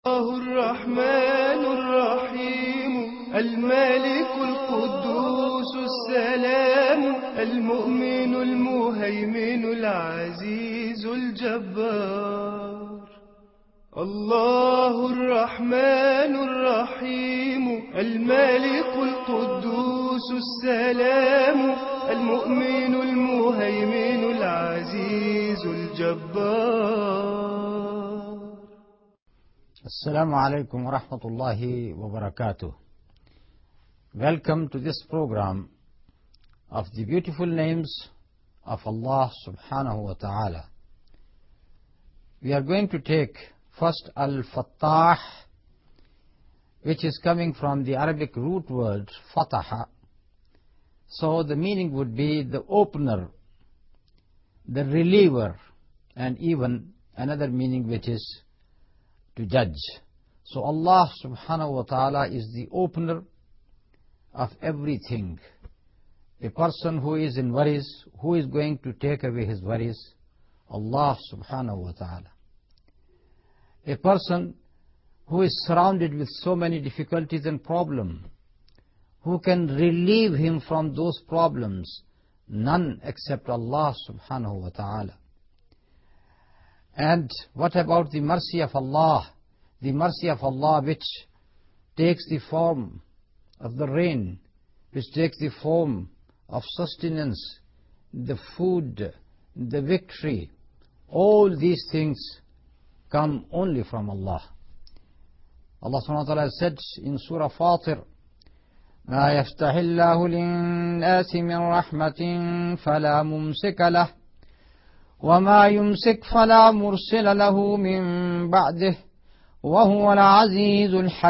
الله الرحمن الرحيم الملك القدوس السلام المؤمن المهيمن العزيز الجبار. الله الرحمن الرحيم الملك القدوس السلام المؤمن المهيمن العزيز الجبار. Assalamu alaikum wa rahmatullahi wa barakatuh. Welcome to this program of the beautiful names of Allah subhanahu wa ta'ala. We are going to take first Al-Fattah, which is coming from the Arabic root word Fataha. So the meaning would be the opener, the reliever, and even another meaning which is to judge. So Allah subhanahu wa ta'ala is the opener of everything. A person who is in worries, who is going to take away his worries? Allah subhanahu wa ta'ala. A person who is surrounded with so many difficulties and problems, who can relieve him from those problems? None except Allah subhanahu wa ta'ala. And what about the mercy of Allah? The mercy of Allah which takes the form of the rain, which takes the form of sustenance, the food, the victory. All these things come only from Allah. Allah subhanahu wa ta'ala said in Surah Fatir, مَا يَفْتَحِ اللَّهُ لِلنَّاسِ مِنْ رَحْمَةٍ فَلَا مُمْسِكَ لَهُ وَمَا يُمْسِكْ فَلَا مُرْسِلَ لَهُ مِنْ بَعْدِهِ وَهُوَ الْعَزِيزُ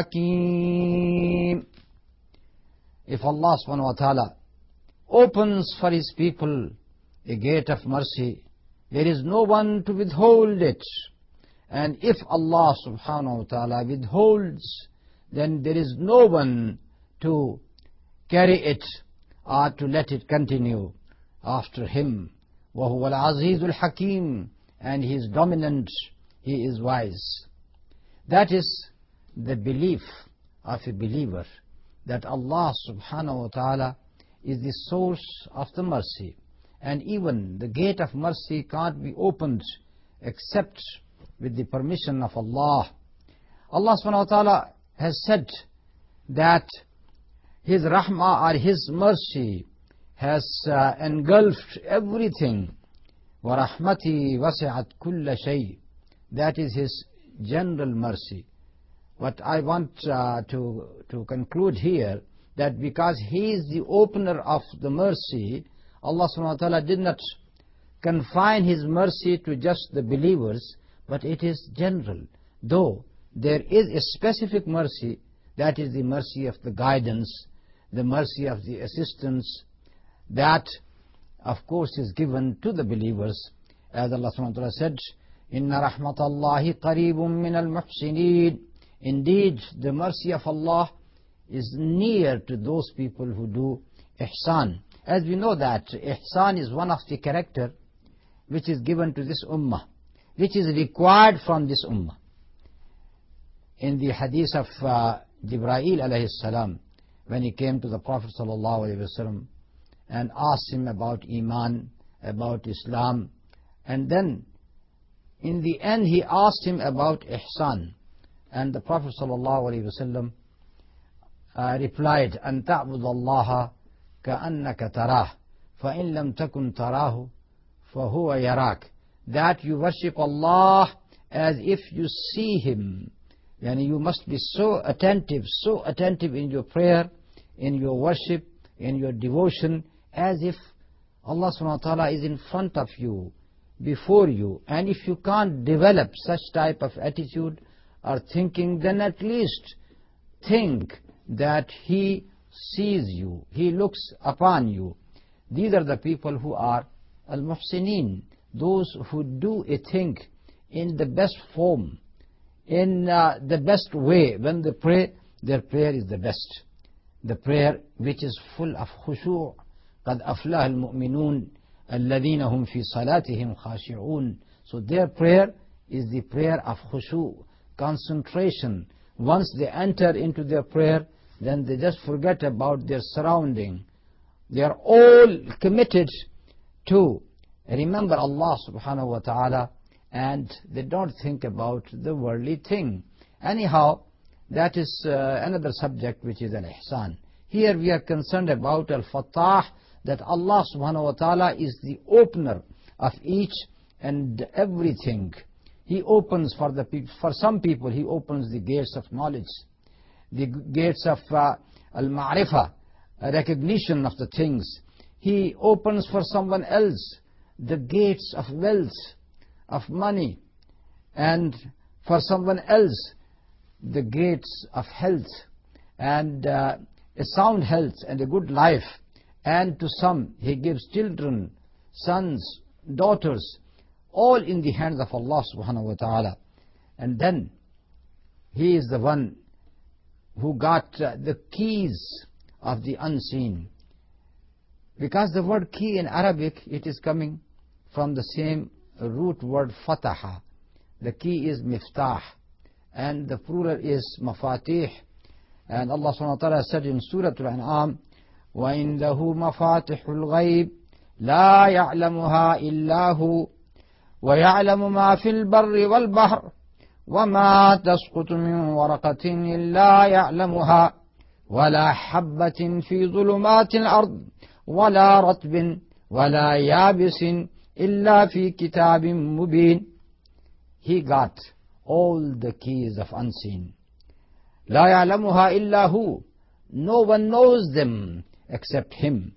الْحَكِيمُ. If Allah subhanahu wa ta'ala opens for His people a gate of mercy, there is no one to withhold it. And if Allah subhanahu wa ta'ala withholds, then there is no one to carry it or to let it continue after Him. وَهُوَ الْعَزِيزُ الْحَكِيمُ. And He is dominant, He is wise. That is the belief of a believer, that Allah subhanahu wa ta'ala is the source of the mercy. And even the gate of mercy can't be opened except with the permission of Allah. Allah subhanahu wa ta'ala has said that His rahmah or His mercy has engulfed everything. وَرَحْمَتِي وَسِعَتْ كُلَّ شَيْءٍ. That is His general mercy. What I want to conclude here, that because He is the opener of the mercy, Allah subhanahu wa ta'ala did not confine His mercy to just the believers, but it is general. Though there is a specific mercy, that is the mercy of the guidance, the mercy of the assistance, that of course is given to the believers. As Allah subhanahu wa ta'ala said, Inna rahmatallahi qareebun min al-muhsinin. Indeed, the mercy of Allah is near to those people who do ihsan. As we know that ihsan is one of the character which is given to this ummah, which is required from this ummah. In the hadith of Jibreel alayhi salam, when he came to the Prophet sallallahu alayhi wasallam and asked him about Iman, about Islam, and then in the end he asked him about ihsan, and the Prophet sallallahu alaihi wasallam replied, "An ta'budallaha ka'annaka tarah, fa in lam takun tarahu, fa huwa yarak." That you worship Allah as if you see Him. Yani you must be so attentive in your prayer, in your worship, in your devotion, as if Allah subhanahu wa ta'ala is in front of you, before you. And if you can't develop such type of attitude or thinking, then at least think that He sees you, He looks upon you. These are the people who are al-muhsinin, those who do a thing in the best form, in the best way. When they pray, their prayer is the best. The prayer which is full of khushu'. قَدْ أَفْلَحَ الْمُؤْمِنُونَ الَّذِينَ هُمْ فِي صَلَاتِهِمْ خَاشِعُونَ. So their prayer is the prayer of khushu', concentration. Once they enter into their prayer, then they just forget about their surrounding. They are all committed to remember Allah subhanahu wa ta'ala, and they don't think about the worldly thing. Anyhow, that is another subject, which is al-ihsan. Here we are concerned about al-Fattah, that Allah subhanahu wa ta'ala is the opener of each and everything. He opens for some people, He opens the gates of knowledge, the gates of al-ma'rifah, recognition of the things. He opens for someone else the gates of wealth, of money, and for someone else the gates of health, and a sound health and a good life. And to some He gives children, sons, daughters, all in the hands of Allah subhanahu wa ta'ala. And then He is the one who got the keys of the unseen. Because the word key in Arabic, it is coming from the same root word fataha. The key is miftah, and the plural is mafatih. And Allah subhanahu wa ta'ala said in Surah Al-An'am, وَإِنْدَهُ مَفَاتِحُ الْغَيْبِ لَا يَعْلَمُهَا إِلَّا هُ وَيَعْلَمُ مَا فِي الْبَرِّ وَالْبَحْرِ وَمَا تَسْقُطُ مِنْ وَرَقَةٍ إِلَّا يَعْلَمُهَا وَلَا حَبَّةٍ فِي ظُلُمَاتِ الْأَرْضِ وَلَا رَطْبٍ وَلَا يَابِسٍ إِلَّا فِي كِتَابٍ مُبِينٍ. He got all the keys of unseen. لَا يَعْلَمُهَا إِلَّا هُ. No one knows them except Him.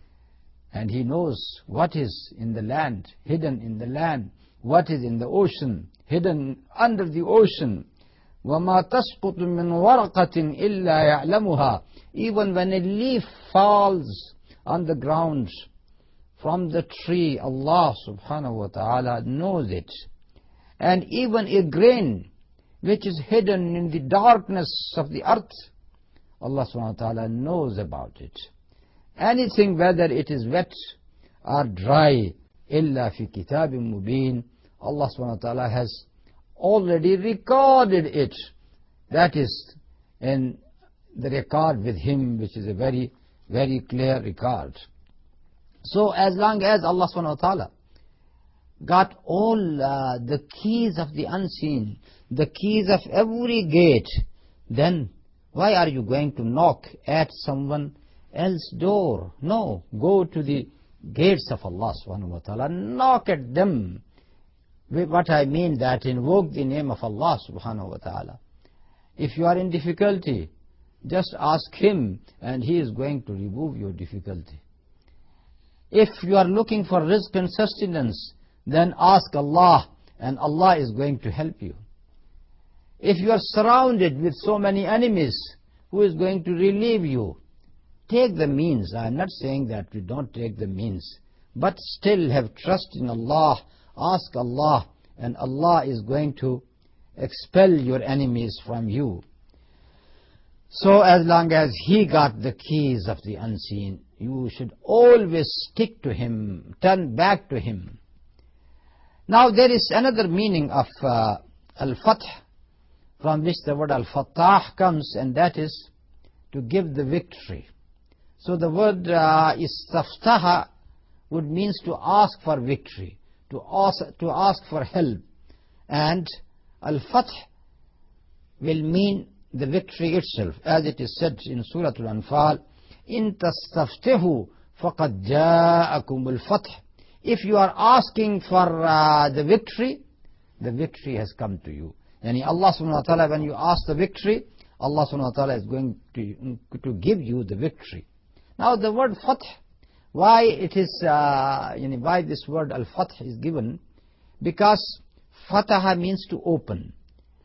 And He knows what is in the land, hidden in the land, what is in the ocean, hidden under the ocean. وَمَا تَسْقُطُ مِنْ وَرَقَةٍ إِلَّا يَعْلَمُهَا. Even when a leaf falls on the ground from the tree, Allah subhanahu wa ta'ala knows it. And even a grain which is hidden in the darkness of the earth, Allah subhanahu wa ta'ala knows about it. Anything, whether it is wet or dry, إِلَّا فِي كِتَابٍ مُبِينٍ, Allah subhanahu wa ta'ala has already recorded it. That is in the record with Him, which is a very, very clear record. So as long as Allah subhanahu wa ta'ala got all the keys of the unseen, the keys of every gate, then why are you going to knock at someone else's door? No, go to the gates of Allah subhanahu wa ta'ala, knock at them. What I mean that invoke the name of Allah subhanahu wa ta'ala. If you are in difficulty, just ask Him and He is going to remove your difficulty. If you are looking for rizq and sustenance, then ask Allah and Allah is going to help you. If you are surrounded with so many enemies, who is going to relieve you? Take the means. I am not saying that we don't take the means, but still have trust in Allah. Ask Allah, and Allah is going to expel your enemies from you. So as long as He got the keys of the unseen, you should always stick to Him, turn back to Him. Now there is another meaning of al-fath, from which the word al-fattah comes, and that is to give the victory. So the word istaftaha would means to ask for victory, to ask for help. And al-fath will mean the victory itself, as it is said in Surah Al-Anfal, in tastaftihu faqad ja'akum al-fath. If you are asking for the victory has come to you. Yani Allah subhanahu wa ta'ala, when you ask the victory, Allah subhanahu wa ta'ala is going to give you the victory. Now the word fath, why it is, why this word al-fath is given? Because fataha means to open.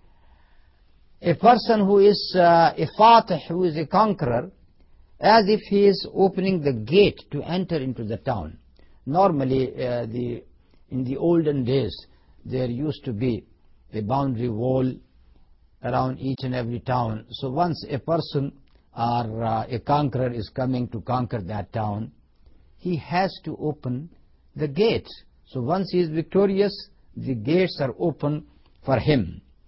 A person who is a fatih, who is a conqueror, as if he is opening the gate to enter into the town. Normally, in the olden days, there used to be a boundary wall around each and every town. So once a person or a conqueror is coming to conquer that town, he has to open the gates. So once he is victorious, the gates are open for him.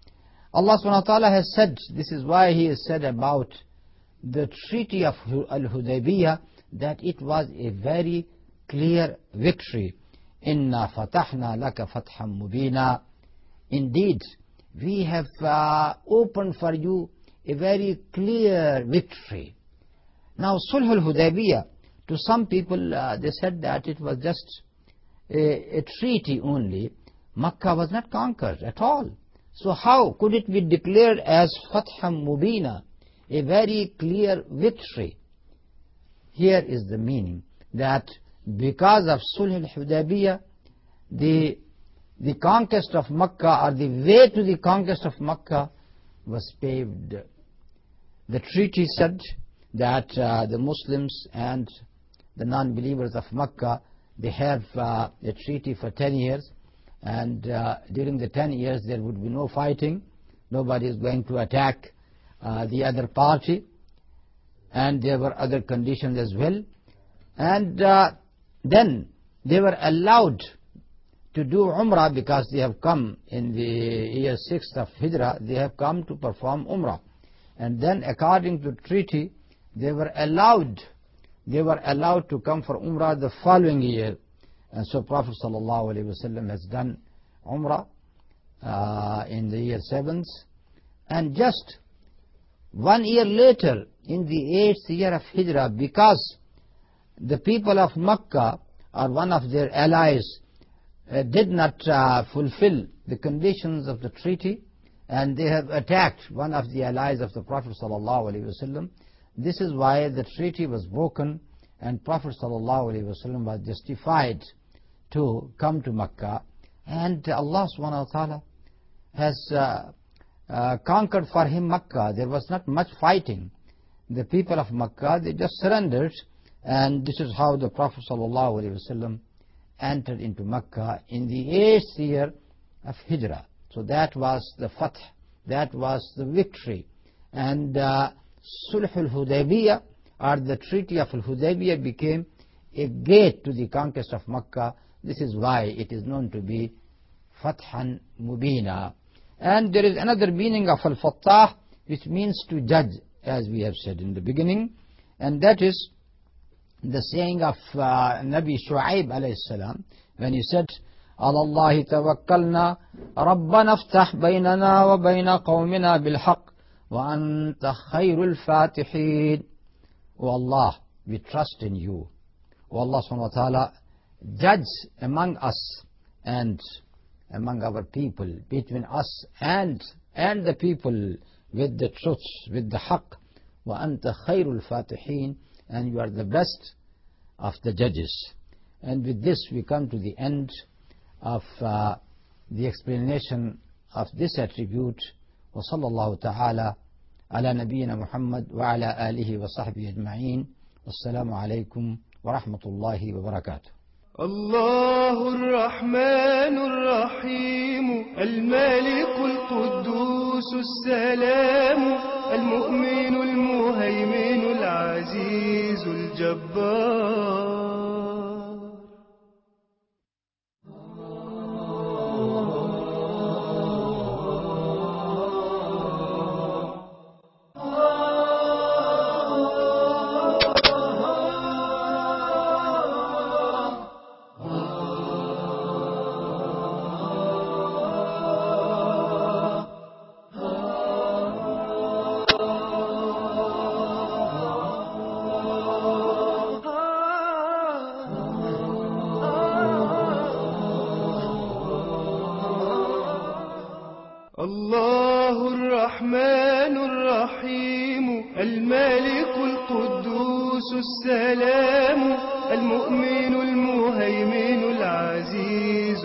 Allah subhanahu wa ta'ala has said, this is why He has said about the treaty of Al-Hudaybiyah, that it was a very clear victory. Inna fatahna laka fatham mubina. Indeed, we have opened for you a very clear victory. Now, Sulh al-Hudaybiyah, to some people they said that it was just a treaty only. Makkah was not conquered at all. So how could it be declared as Fatham Mubina, a very clear victory? Here is the meaning, that because of Sulh al-Hudaybiyah, the conquest of Makkah, or the way to the conquest of Makkah, was paved. The treaty said that the Muslims and the non-believers of Makkah, they have a treaty for 10 years, and during the 10 years there would be no fighting, nobody is going to attack the other party, and there were other conditions as well. And then they were allowed to do Umrah, because they have come in the year 6th of Hijrah, they have come to perform Umrah. And then according to treaty, they were allowed to come for Umrah the following year. And so Prophet ﷺ has done Umrah in the year 7th, and just 1 year later, in the 8th year of Hijrah, because the people of Makkah, or one of their allies, did not fulfill the conditions of the treaty, and they have attacked one of the allies of the Prophet ﷺ. This is why the treaty was broken, and Prophet ﷺ was justified to come to Makkah, and Allah subhanahu wa ta'ala has conquered for him Makkah. There was not much fighting. The people of Makkah, they just surrendered, and this is how the Prophet ﷺ entered into Makkah in the 8th year of Hijrah. So that was the Fath, that was the victory. And Sulh al-Hudaybiyah, or the Treaty of Al-Hudaybiyah, became a gate to the conquest of Makkah. This is why it is known to be Fathan Mubina. And there is another meaning of Al-Fattah, which means to judge, as we have said in the beginning, and that is the saying of Nabi Shu'aib alayhi salam, when he said, على الله توكلنا ربنا افتح بيننا وبين قومنا بالحق وأنت خير الفاتحين. O Allah, we trust in you. O Allah subhanahu wa ta'ala, judge among us and among our people, between us and the people, with the truth, with the haqq. وأنت خير الفاتحين, and you are the best of the judges. And with this we come to the end of the explanation of this attribute. وصلى الله تعالى على نبينا محمد وعلى آله وصحبه أجمعين. والسلام عليكم ورحمة الله وبركاته. الله الرحمن الرحيم المالك القدوس السلام المؤمن المهيمن العزيز الجبار. الله الرحمن الرحيم المالك القدوس السلام المؤمن المهيمن العزيز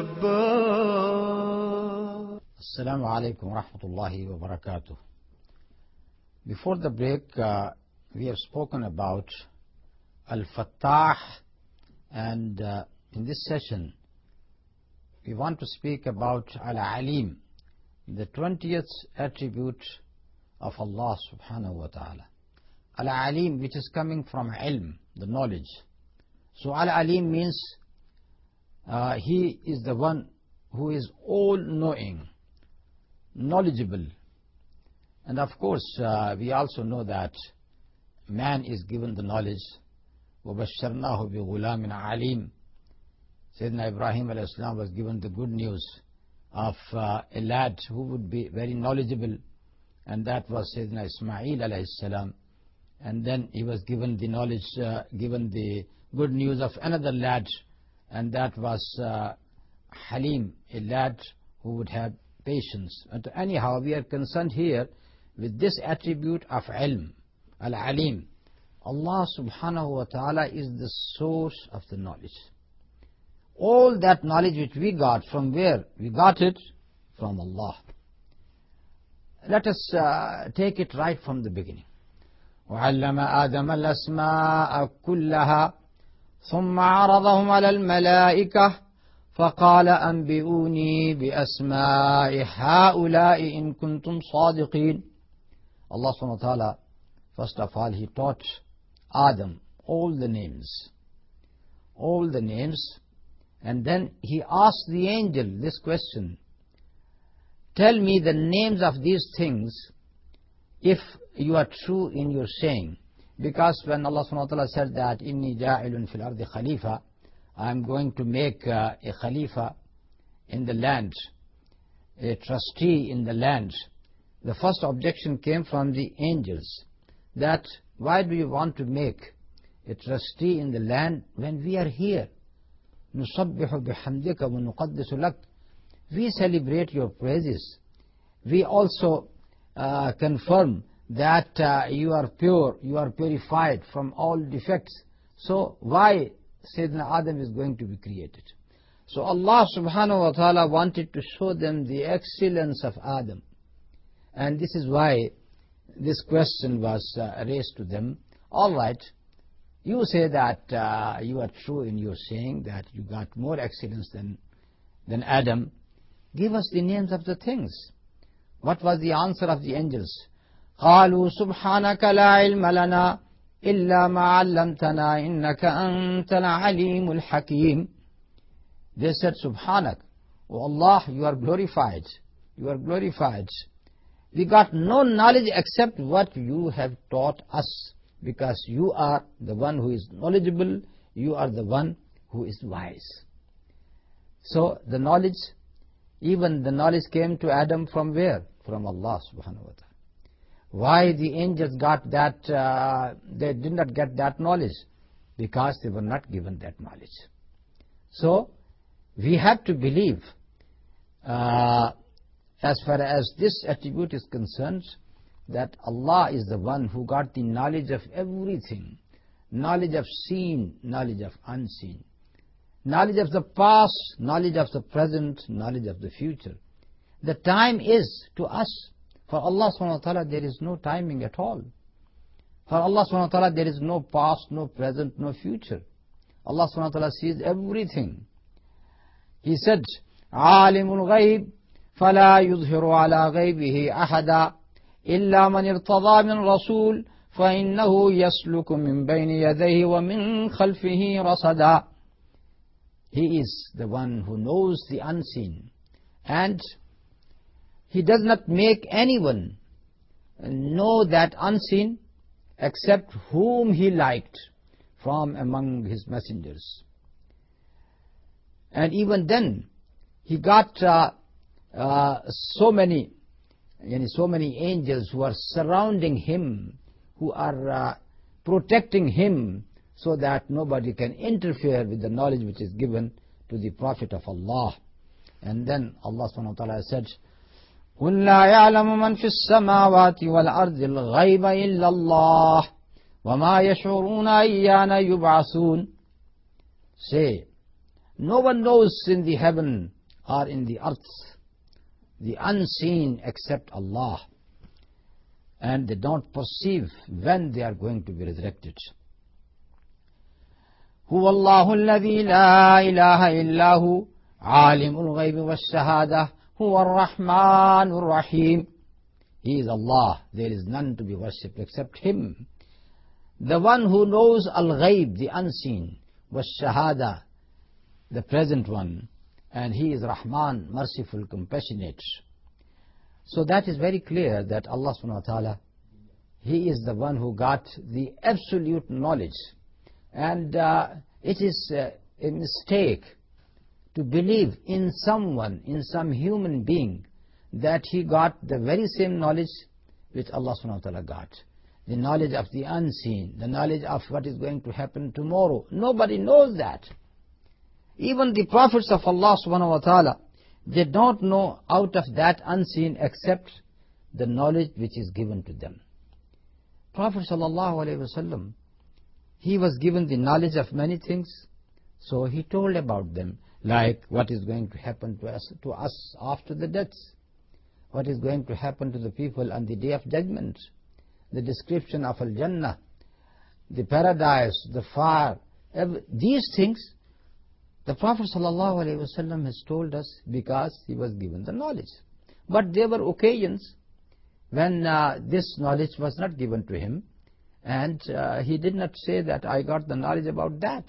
الجبار. السلام عليكم ورحمة الله وبركاته. Before the break, we have spoken about Al-Fattah, and in this session we want to speak about Al-Alim, the 20th attribute of Allah subhanahu wa ta'ala. Al-Alim, which is coming from ilm, the knowledge. So Al-Alim means He is the one who is all-knowing. knowledgeable. And of course, we also know that man is given the knowledge. وَبَشَّرْنَاهُ بِغُلَامٍ عَلِيمٍ. Sayyidina Ibrahim alayhi salam was given the good news of a lad who would be very knowledgeable, and that was Sayyidina Ismail alayhi salam. And then he was given the knowledge, given the good news of another lad, and that was Halim, a lad who would have patience. And anyhow, we are concerned here with this attribute of ilm, al-alim. Allah subhanahu wa ta'ala is the source of the knowledge. All that knowledge which we got, from where we got it? From Allah. Let us take it right from the beginning. وَعَلَّمَ آدَمَ الْأَسْمَاءَ كُلَّهَا ثُمَّ عَرَضَهُمْ عَلَى الْمَلَائِكَةِ فَقَالَ أَنْبِئُونِي بِأَسْمَاءِ هَؤُلَاءِ إِن كُنتُمْ صَادِقِينَ. Allah subhanahu wa ta'ala, first of all, He taught Adam all the names, and then He asked the angel this question: tell me the names of these things if you are true in your saying. Because when Allah subhanahu wa ta'ala said that inni ja'ilun fil ardi khalifa, I am going to make a khalifa in the land, a trustee in the land, the first objection came from the angels, that why do you want to make a trustee in the land when we are here? نُسَبِّحُ بِحَمْدِكَ وَنُقَدِّسُ لَكَ. We celebrate your praises. We also confirm that you are pure, you are purified from all defects. So why Sayyidina Adam is going to be created? So Allah subhanahu wa ta'ala wanted to show them the excellence of Adam. And this is why this question was raised to them. All right, you say that you are true in your saying that you got more excellence than Adam. Give us the names of the things. What was the answer of the angels? قالوا سبحانك لا علم لنا إلا ما علمتنا إنك أنت العليم الحكيم. They said, Subhanak, O Allah, you are glorified. You are glorified. We got no knowledge except what you have taught us, because you are the one who is knowledgeable, you are the one who is wise. So the knowledge, even the knowledge came to Adam from where? From Allah subhanahu wa ta'ala. Why the angels got that, they did not get that knowledge? Because they were not given that knowledge. So we have to believe, as far as this attribute is concerned, that Allah is the one who got the knowledge of everything, knowledge of seen, knowledge of unseen, knowledge of the past, knowledge of the present, knowledge of the future. The time is to us. For Allah subhanahu wa ta'ala there is no timing at all. For Allah subhanahu wa ta'ala there is no past, no present, no future. Allah subhanahu wa ta'ala sees everything. He said, عَالِمُ الْغَيْبِ فَلَا يُظْهِرُ عَلَى غَيْبِهِ أَحَدًا إِلَّا مَنِ ارْتَضَى مِنْ رَسُولٍ فَإِنَّهُ يَسْلُكُ مِنْ بَيْنِ يَدَيْهِ وَمِنْ خَلْفِهِ رَصَدًا. He is the one who knows the unseen, and He does not make anyone know that unseen except whom He liked from among His messengers. And even then, He got so many angels who are surrounding Him, who are protecting Him, so that nobody can interfere with the knowledge which is given to the Prophet of Allah. And then Allah subhanahu wa ta'ala said, قُلْ لَا يَعْلَمُ مَنْ فِي السَّمَاوَاتِ وَالْأَرْضِ الْغَيْبَ إِلَّا اللَّهُ وَمَا يَشْعُرُونَ أَيَّانَ يُبْعَثُونَ. Say, no one knows in the heaven or in the earth the unseen except Allah, and they don't perceive when they are going to be resurrected. هُوَ اللَّهُ الَّذِي لَا إِلَهَ إِلَّا هُوَ عَالِمُ الْغَيْبِ وَالشَّهَادَةِ هُوَ الرَّحْمَنُ الرَّحِيمُ. He is Allah. There is none to be worshipped except Him. The one who knows al-ghayb, the unseen, was-shahada, the present one, and He is Rahman, merciful, compassionate. So that is very clear that Allah subhanahu wa ta'ala, He is the one who got the absolute knowledge. And it is a mistake to believe in someone, in some human being, that he got the very same knowledge which Allah subhanahu wa ta'ala got. The knowledge of the unseen, the knowledge of what is going to happen tomorrow. Nobody knows that. Even the prophets of Allah subhanahu wa ta'ala, they don't know out of that unseen except the knowledge which is given to them. Prophet sallallahu alaihi wasallam, he was given the knowledge of many things, so he told about them, like what is going to happen to us after the death, what is going to happen to the people on the day of judgment, the description of Al-Jannah, the paradise, the fire, these things the Prophet ﷺ has told us because he was given the knowledge. But there were occasions when this knowledge was not given to him, and he did not say that I got the knowledge about that.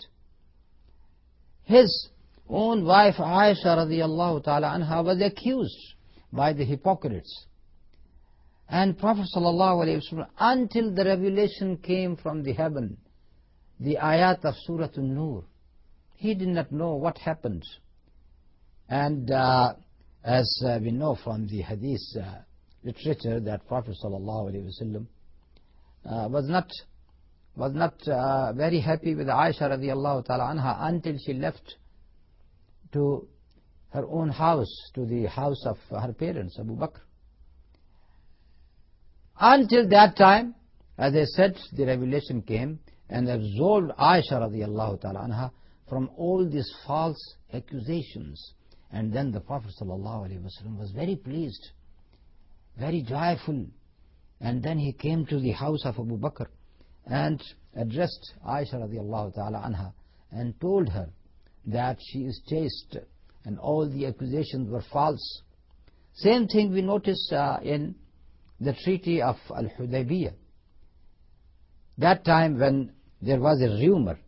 His own wife Aisha radiallahu ta'ala anha was accused by the hypocrites. And Prophet ﷺ, until the revelation came from the heaven, the ayat of Surah An-Nur, he did not know what happened. And as we know from the hadith literature, that Prophet ﷺ was not very happy with Aisha radiallahu ta'ala anha until she left to her own house, to the house of her parents, Abu Bakr. Until that time, as I said, the revelation came and absolved Aisha radiallahu ta'ala anha from all these false accusations. And then the Prophet ﷺ was very pleased, very joyful. And then he came to the house of Abu Bakr and addressed Aisha radiallahu ta'ala anha and told her that she is chaste and all the accusations were false. Same thing we notice in the treaty of Al-Hudaybiyah. That time when there was a rumor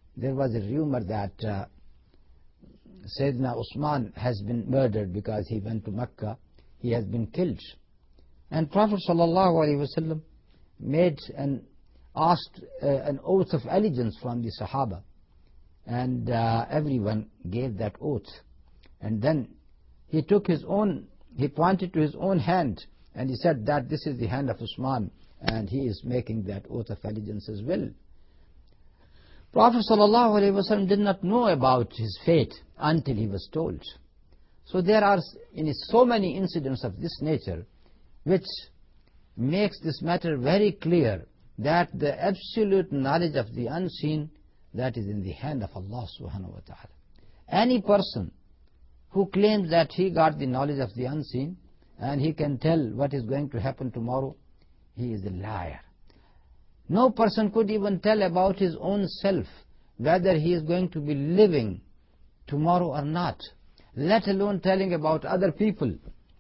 that Sayyidina Usman has been murdered because he went to Mecca, he has been killed. And Prophet ﷺ made asked an oath of allegiance from the Sahaba, and everyone gave that oath. And then he pointed to his own hand, and he said that this is the hand of Usman, and he is making that oath of allegiance as well. Prophet ﷺ did not know about his fate until he was told. So there are so many incidents of this nature which makes this matter very clear that the absolute knowledge of the unseen, that is in the hand of Allah subhanahu wa ta'ala. Any person who claims that he got the knowledge of the unseen and he can tell what is going to happen tomorrow, he is a liar. No person could even tell about his own self whether he is going to be living tomorrow or not, let alone telling about other people.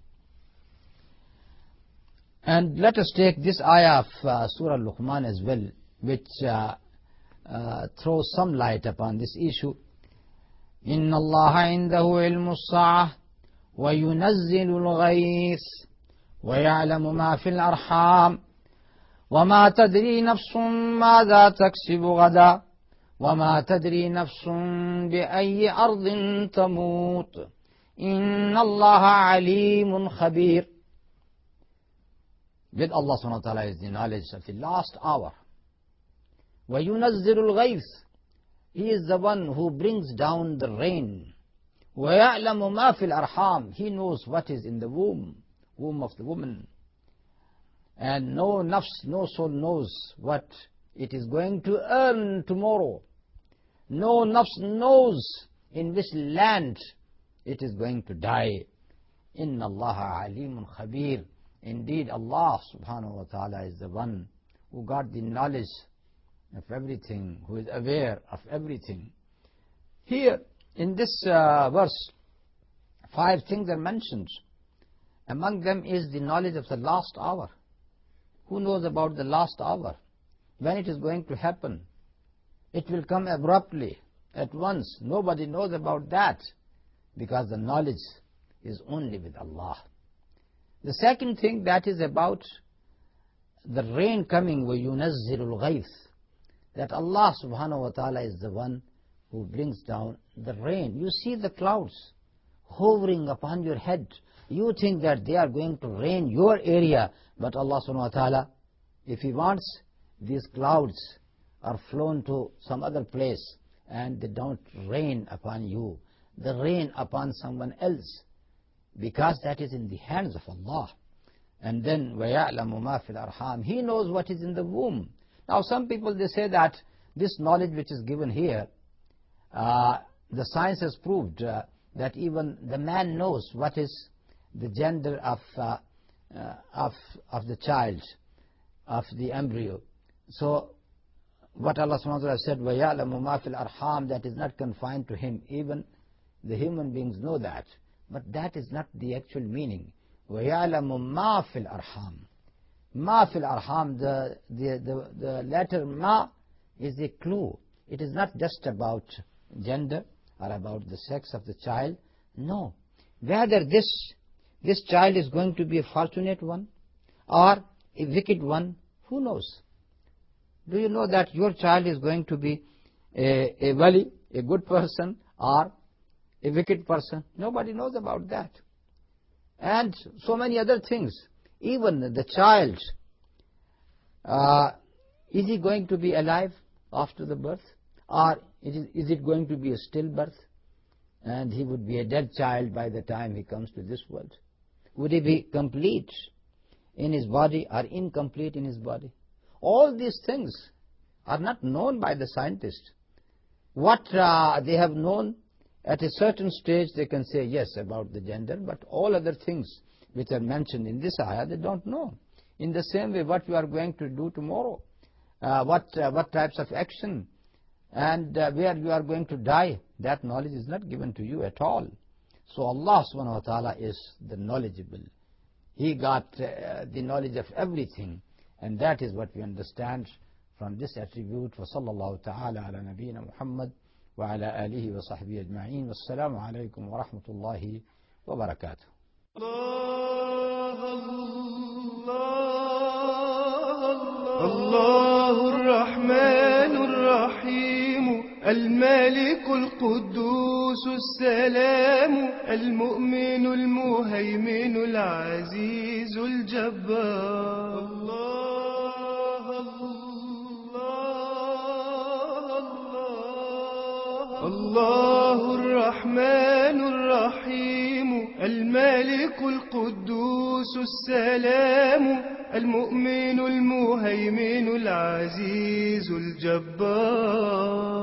And let us take this ayah of Surah Luqman as well, which throws some light upon this issue. إِنَّ اللَّهَ عِنْدَهُ عِلْمُ السَّاعَةِ وَيُنَزِّلُ الْغَيْثَ وَيَعْلَمُ مَا فِي الْأَرْحَامِ وَمَا تَدْرِي نَفْسٌ مَاذَا تَكْسِبُ غَدًا وَمَا تَدْرِي نَفْسٌ بِأَيِّ أَرْضٍ تَمُوتُ إِنَّ اللَّهَ عَلِيمٌ خَبِيرٌ. With Allah subhanahu wa ta'ala is the knowledge of the last hour. وَيُنَزِّلُ الْغَيْثَ, He is the one who brings down the rain. وَيَعْلَمُ مَا فِي الْأَرْحَامِ, He knows what is in the womb of the woman. And no nafs, no soul knows what it is going to earn tomorrow. No nafs knows in which land it is going to die. إِنَّ اللَّهَ عَلِيمٌ خَبِيرٌ. Indeed, Allah subhanahu wa ta'ala is the one who got the knowledge of everything, who is aware of everything. Here, in this verse, 5 things are mentioned. Among them is the knowledge of the last hour. Who knows about the last hour? When it is going to happen? It will come abruptly, at once. Nobody knows about that, because the knowledge is only with Allah. The second thing, that is about the rain coming, وَيُنَزِّلُ الْغَيْثِ, that Allah subhanahu wa ta'ala is the one who brings down the rain. You see the clouds hovering upon your head. You think that they are going to rain your area, but Allah subhanahu wa ta'ala, if He wants, these clouds are flown to some other place and they don't rain upon you. They rain upon someone else, because that is in the hands of Allah. And then وَيَعْلَمُ مَا فِي الْأَرْحَامِ, He knows what is in the womb. Now some people, they say that this knowledge which is given here, the science has proved that even the man knows what is the gender of the child, of the embryo. So what Allah subhanahu wa ta'ala said, وَيَعْلَمُ مَا فِي الْأَرْحَامِ, that is not confined to Him. Even the human beings know that. But that is not the actual meaning. وَيَعْلَمُ مَا فِي الْأَرْحَامِ. Ma fil arham, the letter ma is a clue. It is not just about gender or about the sex of the child. No. Whether this child is going to be a fortunate one or a wicked one, who knows? Do you know that your child is going to be a wali, a good person, or a wicked person? Nobody knows about that. And so many other things. Even the child, is he going to be alive after the birth, or is it going to be a stillbirth and he would be a dead child by the time he comes to this world? Would he be complete in his body or incomplete in his body? All these things are not known by the scientists. What they have known, at a certain stage they can say yes about the gender, but all other things which are mentioned in this ayah, they don't know. In the same way, what you are going to do tomorrow, what types of action, and where you are going to die, that knowledge is not given to you at all. So Allah subhanahu wa ta'ala is the knowledgeable. He got the knowledge of everything, and that is what we understand from this attribute. وصلى الله تعالى على نبينا محمد وعلى آله وصحبه أجمعين والسلام عليكم ورحمة الله وبركاته. الله الرحمن الرحيم الملك القدوس السلام المؤمن المهيمن العزيز الجبار. الله الرحمن الرحيم الملك القدوس السلام المؤمن المهيمن العزيز الجبار.